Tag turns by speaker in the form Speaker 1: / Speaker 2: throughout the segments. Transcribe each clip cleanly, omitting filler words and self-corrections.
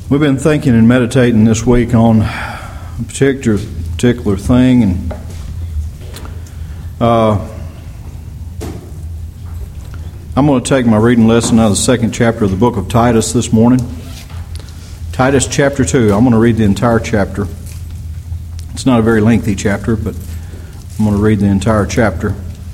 Speaker 1: We've been thinking and meditating this week on a particular thing, and I'm going to take my reading lesson out of the second chapter of the book of Titus this morning. Titus chapter 2. I'm going to read the entire chapter. It's not a very lengthy chapter, but I'm going to read the entire chapter.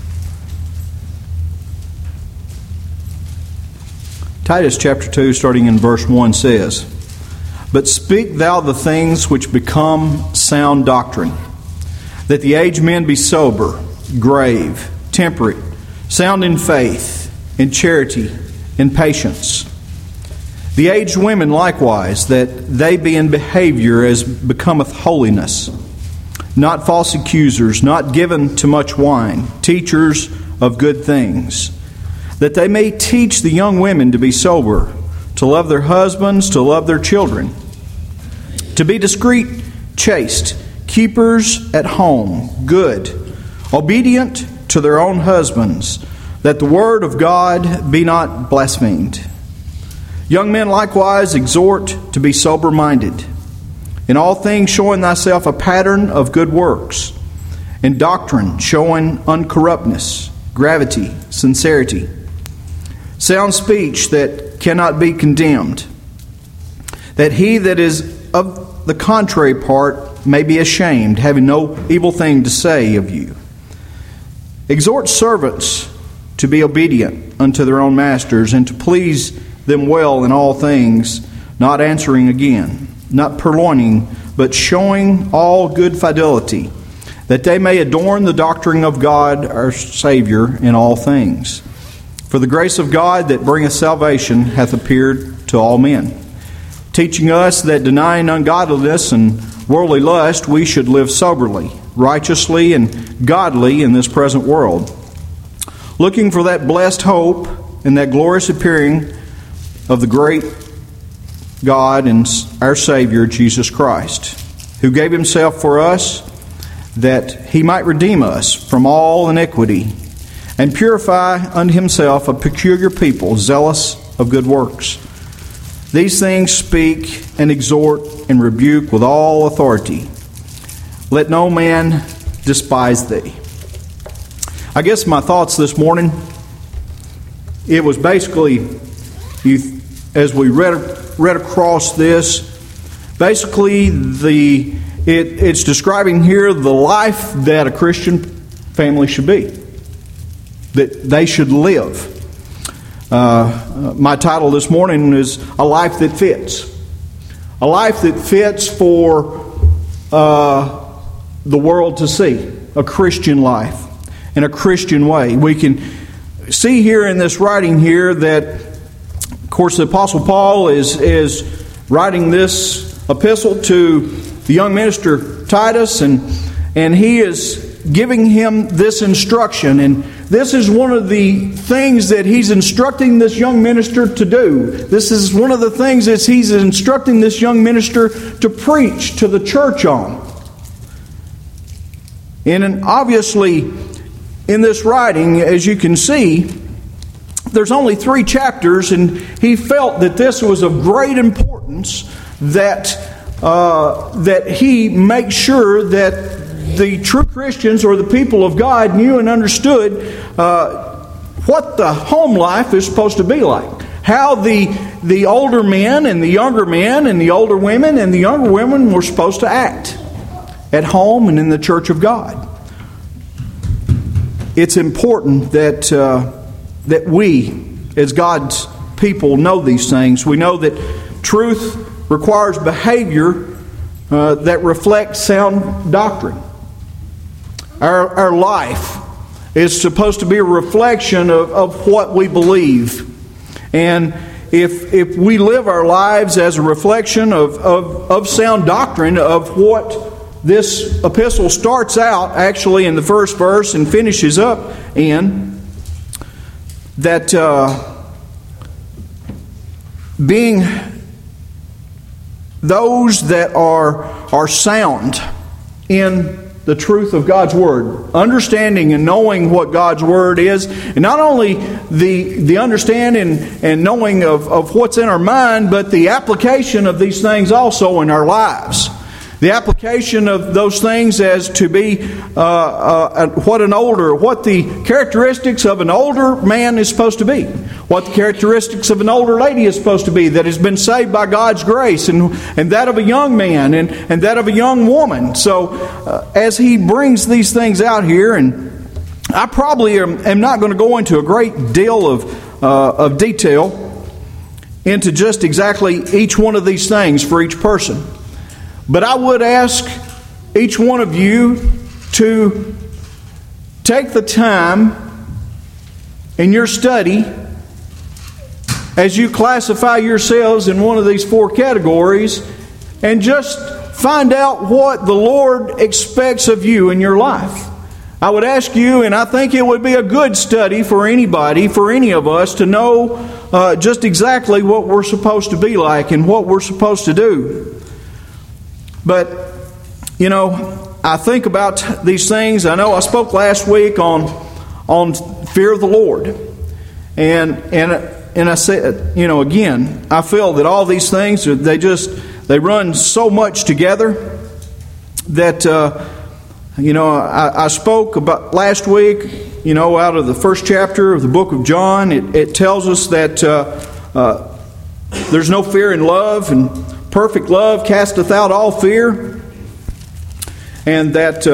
Speaker 1: Titus chapter 2, starting in verse 1, says, "But speak thou the things which become sound doctrine, that the aged men be sober, grave, temperate, sound in faith, in charity, in patience. The aged women likewise, that they be in behavior as becometh holiness, not false accusers, not given to much wine, teachers of good things, that they may teach the young women to be sober, to love their husbands, to love their children, to be discreet, chaste, keepers at home, good, obedient to their own husbands, that the word of God be not blasphemed. Young men likewise exhort to be sober-minded, in all things showing thyself a pattern of good works, in doctrine showing uncorruptness, gravity, sincerity, sound speech that cannot be condemned, that he that is of the contrary part may be ashamed, having no evil thing to say of you. Exhort servants to be obedient unto their own masters, and to please them well in all things, not answering again, not purloining, but showing all good fidelity, that they may adorn the doctrine of God our Savior in all things. For the grace of God that bringeth salvation hath appeared to all men, teaching us that denying ungodliness and worldly lust, we should live soberly, righteously, and godly in this present world, looking for that blessed hope and that glorious appearing of the great God and our Savior, Jesus Christ, who gave Himself for us, that He might redeem us from all iniquity, and purify unto Himself a peculiar people, zealous of good works. These things speak and exhort and rebuke with all authority. Let no man despise thee." I guess my thoughts this morning, it was basically, as we read across this, basically it's describing here the life that a Christian family should be, that they should live. My title this morning is A Life That Fits. A life that fits for the world to see. A Christian life in a Christian way. We can see here in this writing here that, of course, the Apostle Paul is writing this epistle to the young minister Titus, and he is giving him this instruction. And this is one of the things that he's instructing this young minister to do. This is one of the things that he's instructing this young minister to preach to the church on. And obviously, in this writing, as you can see, there's only 3 chapters, and he felt that this was of great importance that he make sure that the true Christians or the people of God knew and understood what the home life is supposed to be like. How the older men and the younger men and the older women and the younger women were supposed to act at home and in the church of God. It's important that we, as God's people, know these things. We know that truth requires behavior that reflects sound doctrine. Our life is supposed to be a reflection of what we believe. And if we live our lives as a reflection of sound doctrine, of what this epistle starts out actually in the first verse and finishes up in, that being those that are sound in the truth of God's Word. Understanding and knowing what God's Word is. And not only the understanding and knowing of what's in our mind, but the application of these things also in our lives. The application of those things as to be what the characteristics of an older man is supposed to be. What the characteristics of an older lady is supposed to be that has been saved by God's grace. And that of a young man and that of a young woman. So as he brings these things out here, and I probably am not going to go into a great deal of detail into just exactly each one of these things for each person. But I would ask each one of you to take the time in your study as you classify yourselves in one of these four categories and just find out what the Lord expects of you in your life. I would ask you, and I think it would be a good study for anybody, for any of us, to know just exactly what we're supposed to be like and what we're supposed to do. But, I think about these things. I know I spoke last week on fear of the Lord. And I said, again, I feel that all these things, they run so much together that, I spoke about last week, out of the first chapter of the book of John. It tells us that there's no fear in love, and perfect love casteth out all fear. And that,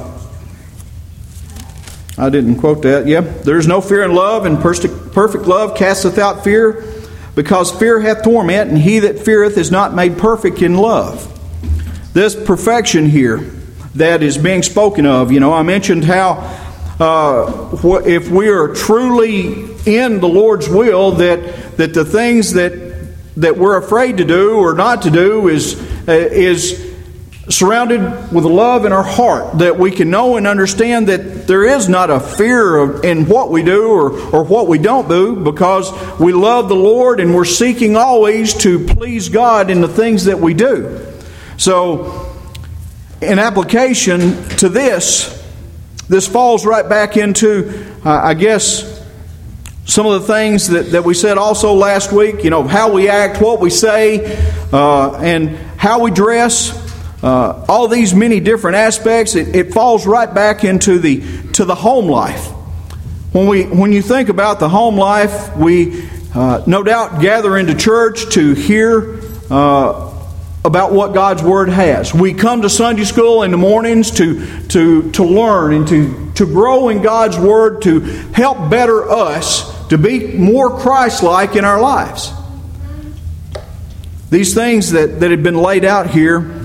Speaker 1: I didn't quote that. Yeah, there's no fear in love, and perfect love casteth out fear, because fear hath torment, and he that feareth is not made perfect in love. This perfection here that is being spoken of, I mentioned how if we are truly in the Lord's will, that the things that we're afraid to do or not to do is surrounded with love in our heart, that we can know and understand that there is not a fear in what we do or what we don't do, because we love the Lord and we're seeking always to please God in the things that we do. So, in application to this falls right back into, I guess, some of the things that we said also last week, how we act, what we say, and how we dress, all these many different aspects. It falls right back into the home life. When you think about the home life, we no doubt gather into church to hear about what God's Word has. We come to Sunday school in the mornings to learn and to grow in God's Word, to help better us, to be more Christ-like in our lives. These things that have been laid out here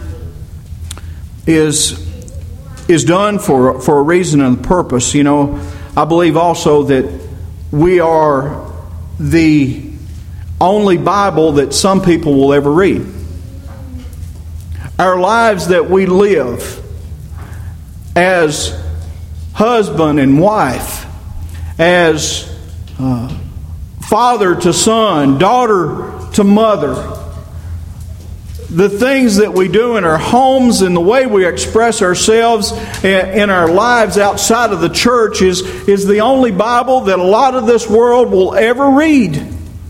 Speaker 1: is done for a reason and a purpose. I believe also that we are the only Bible that some people will ever read. Our lives that we live as husband and wife, as father to son, daughter to mother, the things that we do in our homes and the way we express ourselves in our lives outside of the church is the only Bible that a lot of this world will ever read.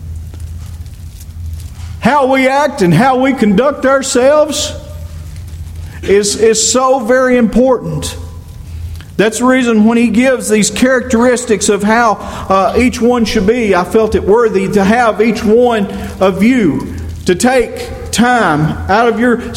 Speaker 1: How we act and how we conduct ourselves is so very important. That's the reason when he gives these characteristics of how each one should be, I felt it worthy to have each one of you to take time out of your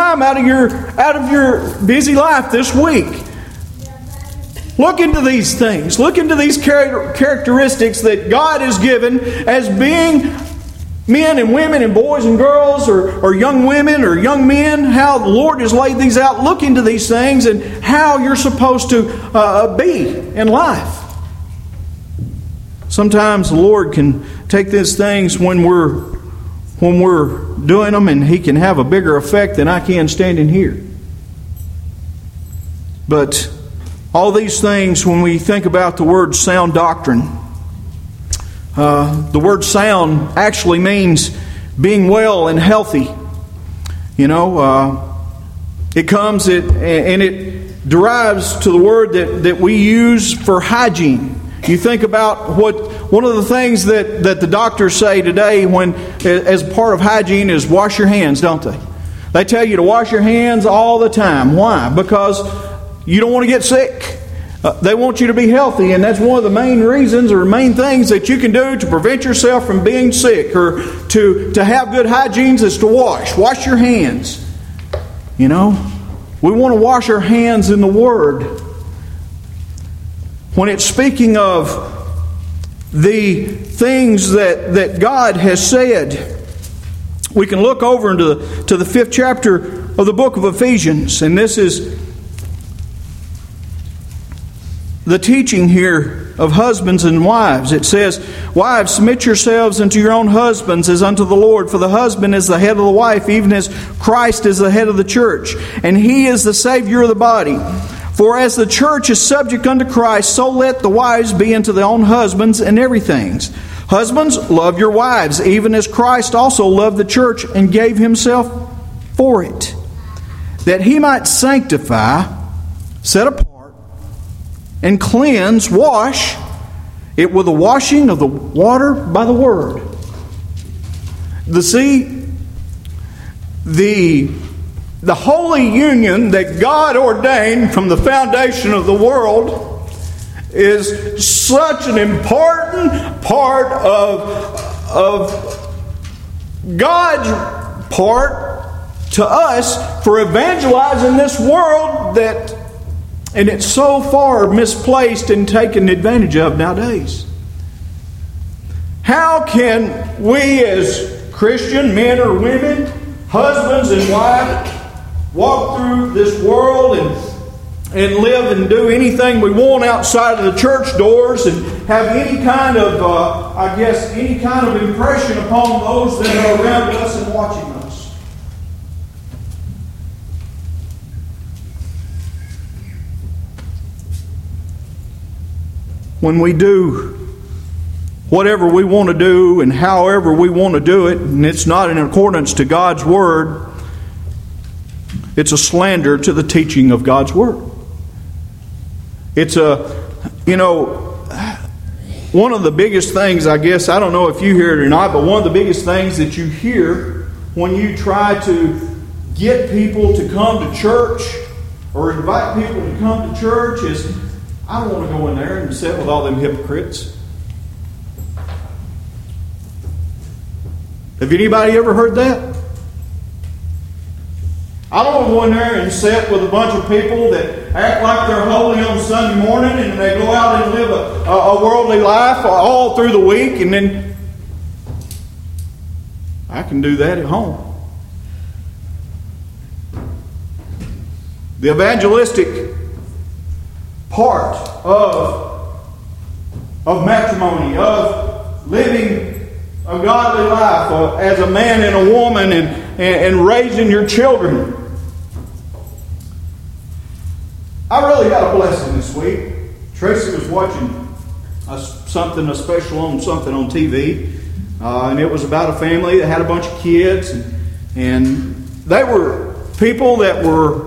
Speaker 1: busy life this week. Look into these things. Look into these characteristics that God has given as being men and women and boys and girls, or young women or young men, how the Lord has laid these out. Look into these things and how you're supposed to be in life. Sometimes the Lord can take these things when we're doing them, and He can have a bigger effect than I can standing here. But all these things, when we think about the word sound doctrine, the word sound actually means being well and healthy. It comes and derives to the word that we use for hygiene. You think about one of the things that the doctors say today when as part of hygiene is wash your hands, don't they? They tell you to wash your hands all the time. Why? Because you don't want to get sick. They want you to be healthy, and that's one of the main reasons or main things that you can do to prevent yourself from being sick or to have good hygiene is to wash your hands. You know, we want to wash our hands in the Word. When it's speaking of the things that God has said, we can look over into the 5th chapter of the book of Ephesians, and this is the teaching here of husbands and wives. It says, "Wives, submit yourselves unto your own husbands as unto the Lord. For the husband is the head of the wife, even as Christ is the head of the church. And He is the Savior of the body. For as the church is subject unto Christ, so let the wives be unto their own husbands in everything. Husbands, love your wives, even as Christ also loved the church and gave Himself for it, that He might sanctify, set apart, and cleanse, wash it with the washing of the water by the Word." The holy union that God ordained from the foundation of the world is such an important part of God's part to us for evangelizing this world and it's so far misplaced and taken advantage of nowadays. How can we as Christian men or women, husbands and wives, walk through this world and live and do anything we want outside of the church doors and have any kind of, any kind of impression upon those that are around us and watching us? When we do whatever we want to do and however we want to do it, and it's not in accordance to God's Word, it's a slander to the teaching of God's Word. It's one of the biggest things, I guess, I don't know if you hear it or not, but one of the biggest things that you hear when you try to get people to come to church or invite people to come to church is, "I don't want to go in there and sit with all them hypocrites." Have anybody ever heard that? I don't want to go in there and sit with a bunch of people that act like they're holy on Sunday morning and they go out and live a worldly life all through the week, and then I can do that at home. The evangelistic part of matrimony, of living a godly life as a man and a woman and raising your children. I really had a blessing this week. Tracy was watching a special on TV, and it was about a family that had a bunch of kids, and they were people that were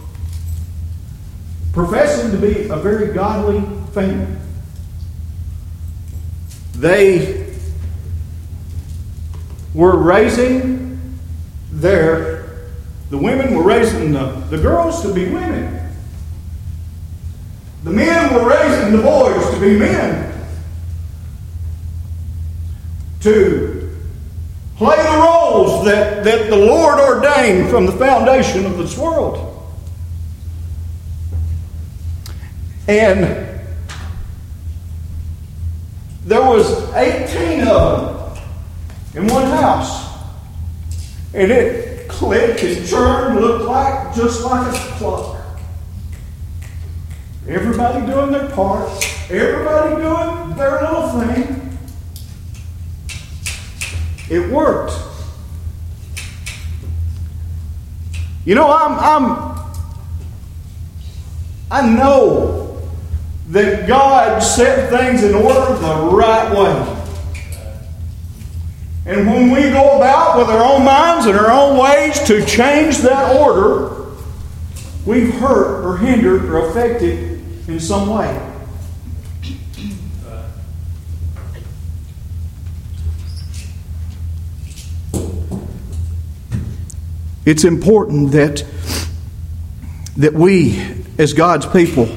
Speaker 1: professing to be a very godly family. They were raising the women were raising the girls to be women. The men were raising the boys to be men. To play the roles that the Lord ordained from the foundation of this world. And there was 18 of them in one house. And it clicked and churned, looked just like a clock. Everybody doing their part. Everybody doing their little thing. It worked. You know, I know that God set things in order the right way. And when we go about with our own minds and our own ways to change that order, we've hurt or hindered or affected in some way. It's important that we, as God's people,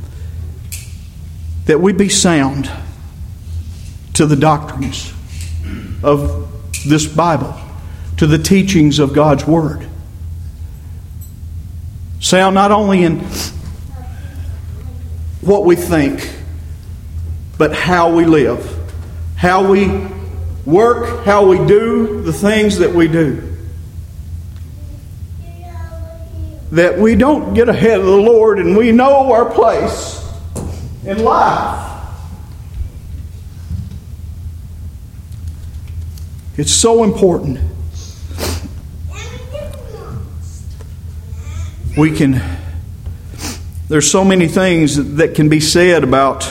Speaker 1: that we be sound to the doctrines of this Bible, to the teachings of God's Word. Sound not only in what we think, but how we live, how we work, how we do the things that we do. That we don't get ahead of the Lord and we know our place in life. It's so important. There's so many things that can be said about,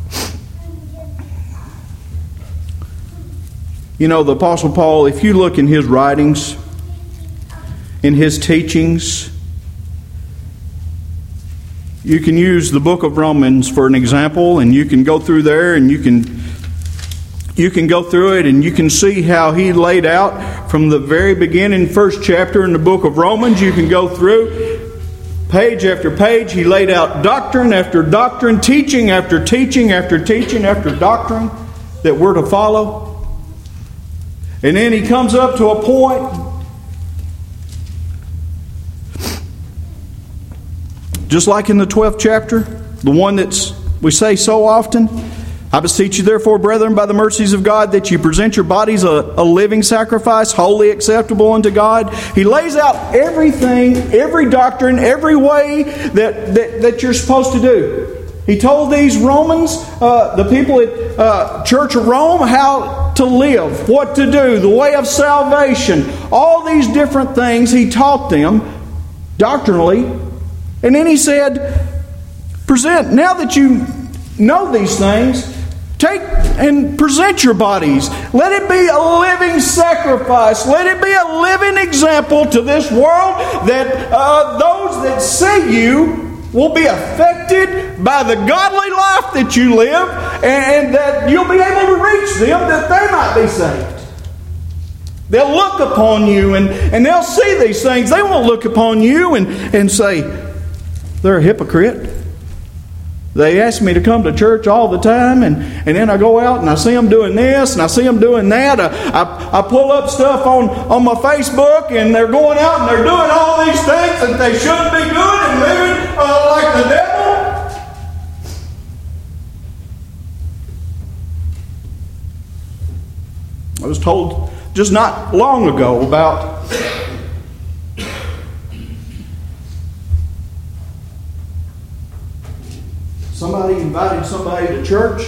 Speaker 1: the Apostle Paul. If you look in his writings, in his teachings, you can use the book of Romans for an example, and you can go through there and you can go through it and you can see how he laid out from the very beginning, first chapter in the book of Romans. You can go through page after page. He laid out doctrine after doctrine, teaching after teaching after teaching after doctrine that we're to follow. And then he comes up to a point, just like in the 12th chapter, the one that's we say so often, I beseech you therefore, brethren, by the mercies of God, that you present your bodies a living sacrifice, wholly acceptable unto God. He lays out everything, every doctrine, every way that you're supposed to do. He told these Romans, the people at Church of Rome, how to live, what to do, the way of salvation, all these different things he taught them doctrinally. And then he said, now that you know these things, take and present your bodies. Let it be a living sacrifice. Let it be a living example to this world, that those that see you will be affected by the godly life that you live, and that you'll be able to reach them, that they might be saved. They'll look upon you and they'll see these things. They won't look upon you and say, they're a hypocrite. They ask me to come to church all the time, and then I go out and I see them doing this and I see them doing that. I pull up stuff on my Facebook, and they're going out and they're doing all these things that they shouldn't be doing and living like the devil. I was told just not long ago about somebody invited somebody to church,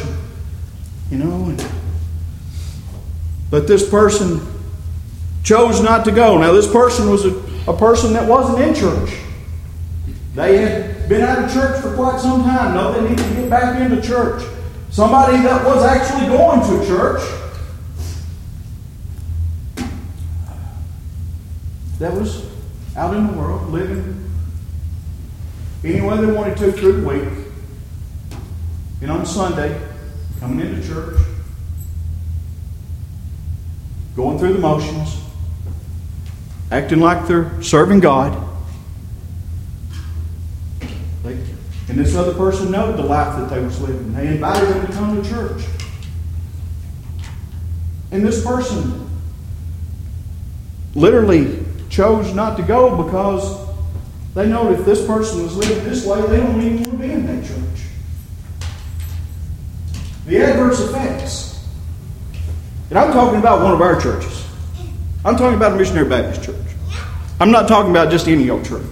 Speaker 1: but this person chose not to go. Now, this person was a person that wasn't in church. They had been out of church for quite some time. No, they needed to get back into church. Somebody that was actually going to church, that was out in the world, living any way they wanted to through the week. And on Sunday, coming into church, going through the motions, acting like they're serving God. And this other person knew the life that they was living. They invited them to come to church. And this person literally chose not to go because they know if this person was living this way, they don't even want to be in that church. The adverse effects. And I'm talking about one of our churches. I'm talking about a Missionary Baptist church. I'm not talking about just any old church.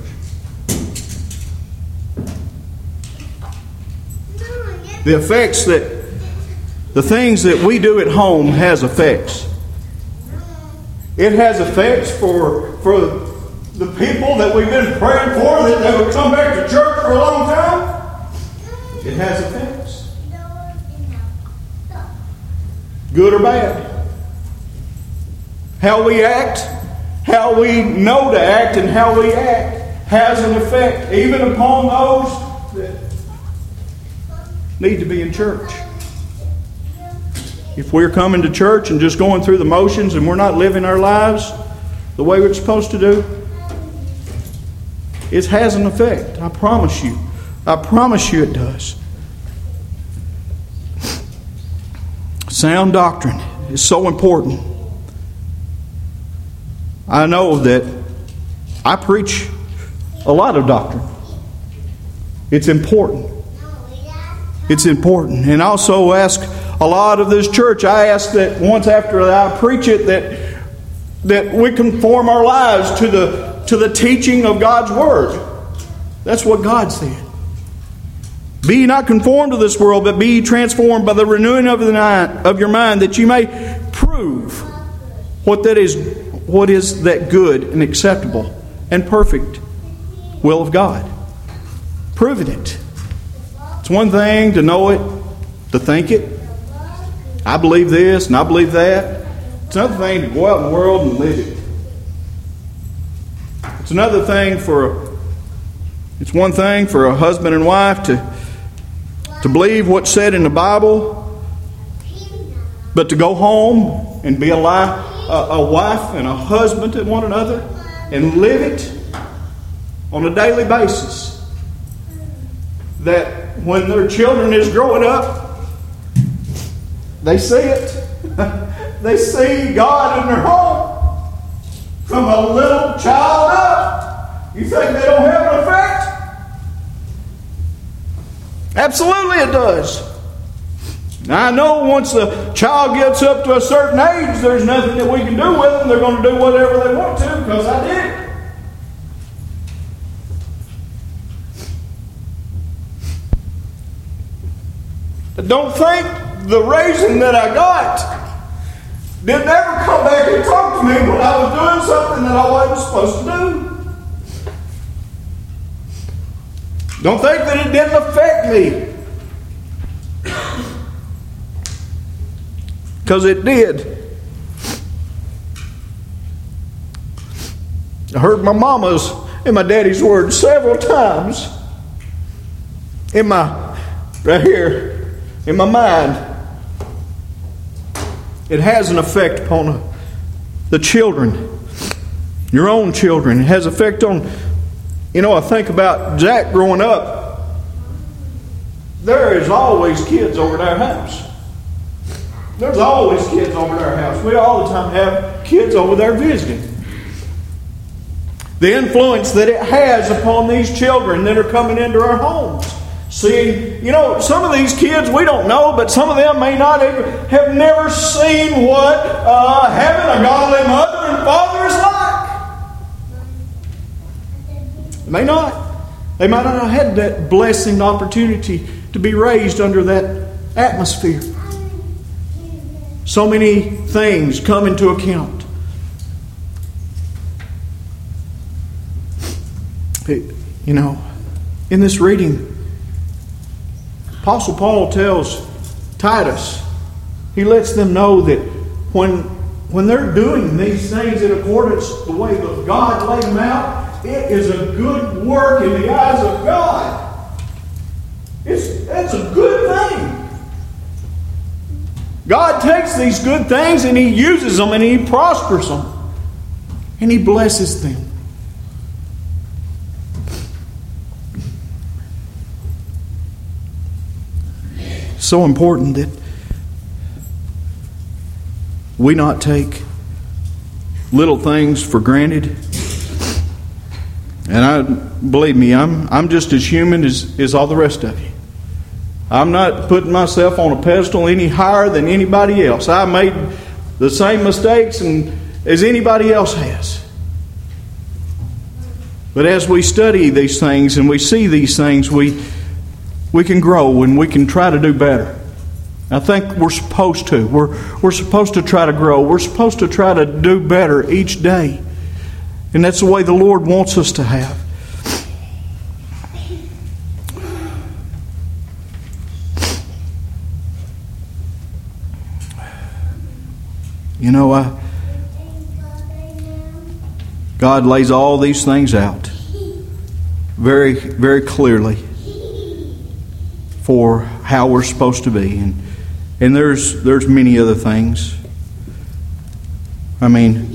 Speaker 1: The effects the things that we do at home has effects. It has effects for the people that we've been praying for, that they would come back to church for a long time. It has effects. Good or bad. How we act, how we know to act, and how we act has an effect even upon those that need to be in church. If we're coming to church and just going through the motions and we're not living our lives the way we're supposed to do, it has an effect. I promise you. I promise you it does. Sound doctrine is so important. I know that I preach a lot of doctrine. It's important. It's important. And I also ask a lot of this church, I ask that once after I preach it, that we conform our lives to the teaching of God's Word. That's what God said. Be ye not conformed to this world, but be ye transformed by the renewing of your mind, that you may prove what is that good and acceptable and perfect will of God. Proving it. It's one thing to know it, to think it. I believe this and I believe that. It's another thing to go out in the world and live it. It's one thing for a husband and wife to believe what's said in the Bible, but to go home and be a wife and a husband to one another and live it on a daily basis. That when their children is growing up, they see it. They see God in their home from a little child up. You think they don't have an effect? Absolutely it does. Now I know once the child gets up to a certain age, there's nothing that we can do with them. They're going to do whatever they want to because I did it. But don't think the raising that I got didn't ever come back and talk to me when I was doing something that I wasn't supposed to do. Don't think that it didn't affect me. Because it did. I heard my mama's and my daddy's words several times right here in my mind. It has an effect upon the children, your own children. It has an effect on, I think about Jack growing up. There is always kids over at our house. There's always kids over at our house. We all the time have kids over there visiting. The influence that it has upon these children that are coming into our homes. Seeing, some of these kids we don't know, but some of them may not have never seen what having a godly mother and father is like. They may not. They might not have had that blessing opportunity to be raised under that atmosphere. So many things come into account. In this reading, Apostle Paul tells Titus, he lets them know that when they're doing these things in accordance the way that God laid them out, it is a good work in the eyes of God. That's a good thing. God takes these good things and He uses them and He prospers them. And He blesses them. So important that we not take little things for granted. And believe me, I'm just as human as all the rest of you. I'm not putting myself on a pedestal any higher than anybody else. I made the same mistakes as anybody else has. But as we study these things and we see these things, we can grow and we can try to do better. I think we're supposed to. We're supposed to try to grow. We're supposed to try to do better each day. And that's the way the Lord wants us to have. God lays all these things out. very, very clearly for how we're supposed to be. And there's many other things. I mean,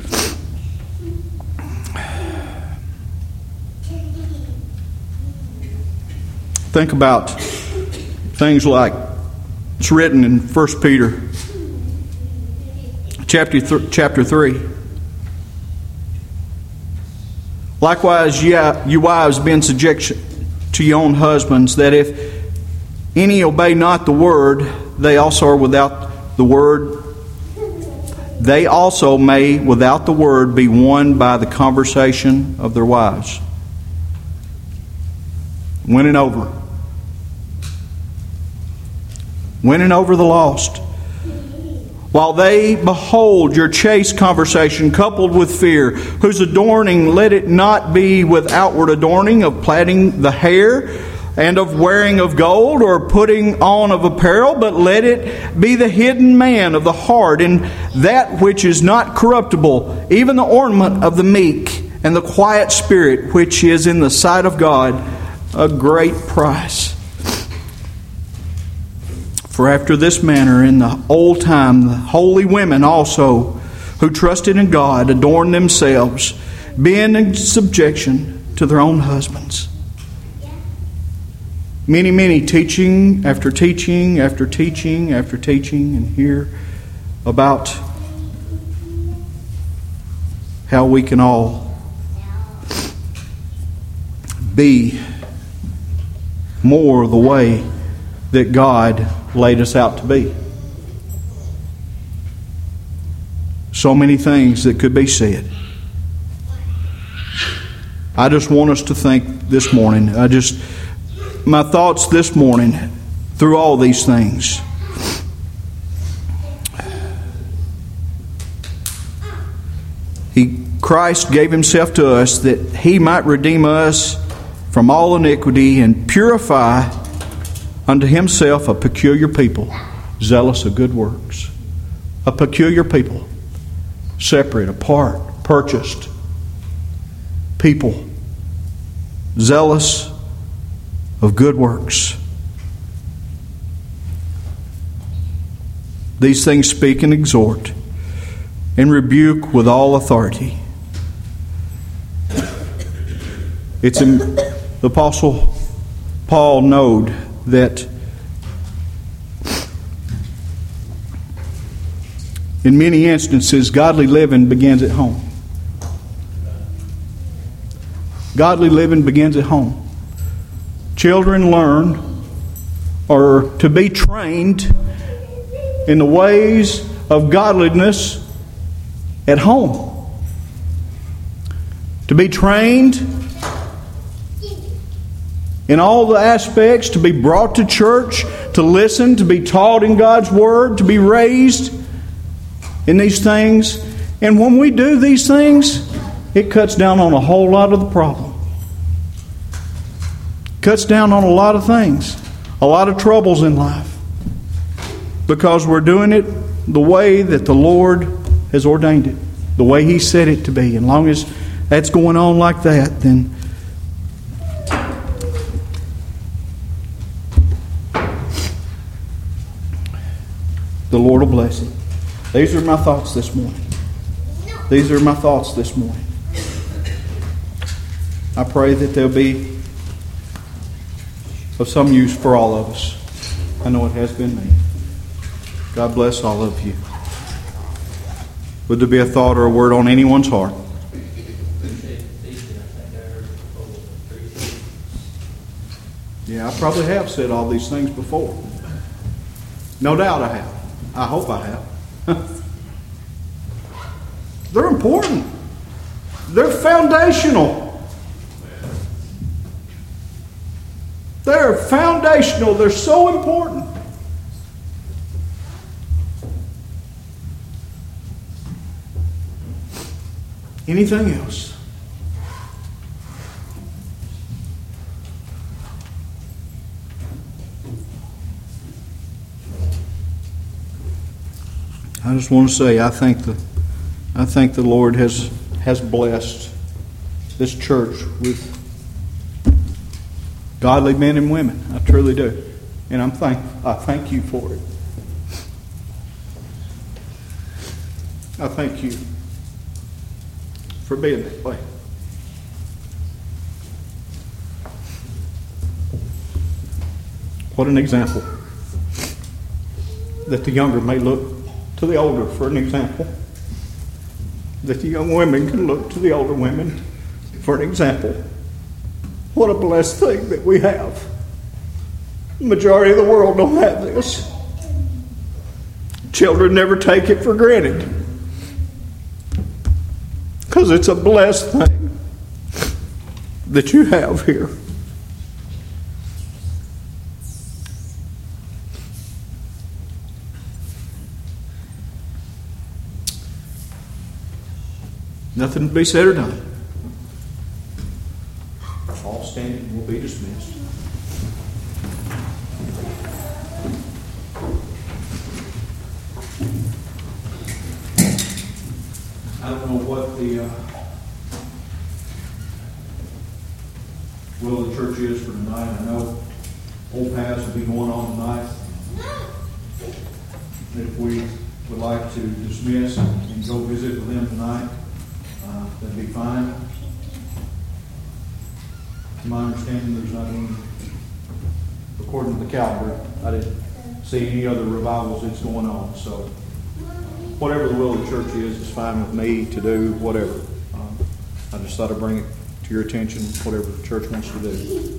Speaker 1: think about things like it's written in 1 Peter chapter 3. Likewise, you wives, be in subjection to your own husbands, that if any obey not the word, they also are without the word. They also may, without the word, be won by the conversation of their wives. Winning over the lost. While they behold your chaste conversation coupled with fear, whose adorning let it not be with outward adorning of plaiting the hair and of wearing of gold or putting on of apparel, but let it be the hidden man of the heart, and that which is not corruptible, even the ornament of the meek and the quiet spirit, which is in the sight of God a great price. For after this manner in the old time the holy women also, who trusted in God, adorned themselves, being in subjection to their own husbands. Many teaching after teaching after teaching after teaching, and hear about how we can all be more the way that God laid us out to be. So many things that could be said. I just want us to think this morning. My thoughts this morning through all these things. Christ gave Himself to us that He might redeem us from all iniquity and purify unto Himself a peculiar people, zealous of good works. A peculiar people, separate, apart, purchased people, zealous of good works. These things speak and exhort and rebuke with all authority. It's in the Apostle Paul knowed that in many instances godly living begins at home. Godly living begins at home. Children learn or to be trained in the ways of godliness at home. To be trained in all the aspects, to be brought to church, to listen, to be taught in God's Word, to be raised in these things. And when we do these things, it cuts down on a whole lot of the problem. Cuts down on a lot of things, a lot of troubles in life, because we're doing it the way that the Lord has ordained it, the way He said it to be. And as long as that's going on like that, then the Lord will bless it. These are my thoughts this morning. These are my thoughts this morning. I pray that they'll be of some use for all of us. I know it has been me. God bless all of you. Would there be a thought or a word on anyone's heart? Yeah, I probably have said all these things before. No doubt I have. I hope I have. They're important. They're foundational. They're foundational. They're so important. Anything else? I just want to say I think the Lord has blessed this church with Godly men and women. I truly do. And I thank you for it. I thank you for being that way. What an example. That the younger may look to the older for an example. That the young women can look to the older women for an example. What a blessed thing that we have. The majority of the world don't have this. Children never take it for granted. Because it's a blessed thing that you have here. Nothing to be said or done. All standing will be dismissed. I don't know what the will of the church is for tonight. I know old paths will be going on tonight. If we would like to dismiss and go visit with them tonight, that'd be fine. To my understanding, there's nothing, according to the calendar, I didn't see any other revivals that's going on. So whatever the will of the church is fine with me to do, whatever. I just thought I'd bring it to your attention, whatever the church wants to do.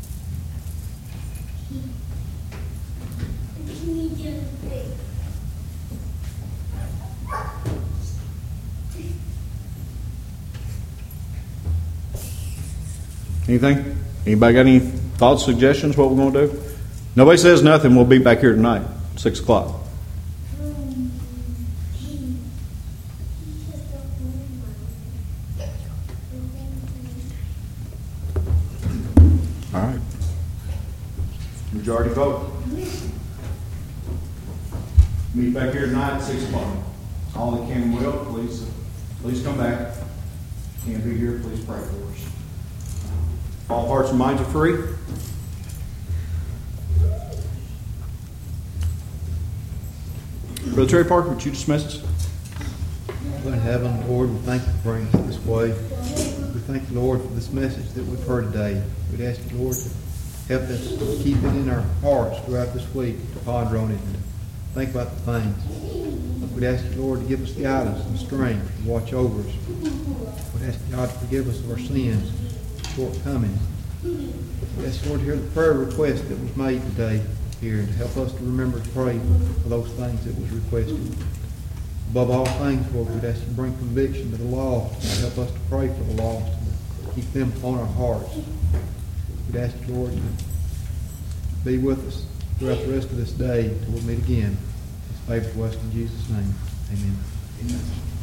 Speaker 1: Anything? Anybody got any thoughts, suggestions, what we're going to do? Nobody says nothing. We'll be back here tonight, 6 o'clock. All right. Majority vote. Meet back here tonight at 6 o'clock. All that can and will, please come back. Can't be here, please pray for us. All hearts and minds are free. Brother Terry Parker, would you dismiss us?
Speaker 2: Lord in heaven, Lord, we thank you for bringing us this way. We thank you, Lord, for this message that we've heard today. We'd ask you, Lord, to help us to keep it in our hearts throughout this week, to ponder on it and to think about the things. We'd ask you, Lord, to give us guidance and strength to watch over us. We'd ask God to forgive us of our sins, shortcomings. We ask you, Lord, to hear the prayer request that was made today here and to help us to remember to pray for those things that was requested. Above all things, Lord, we'd ask you to bring conviction to the lost and help us to pray for the lost and to keep them on our hearts. We'd ask you, Lord, to be with us throughout the rest of this day until we meet again. It's favor to us in Jesus' name. Amen. Amen.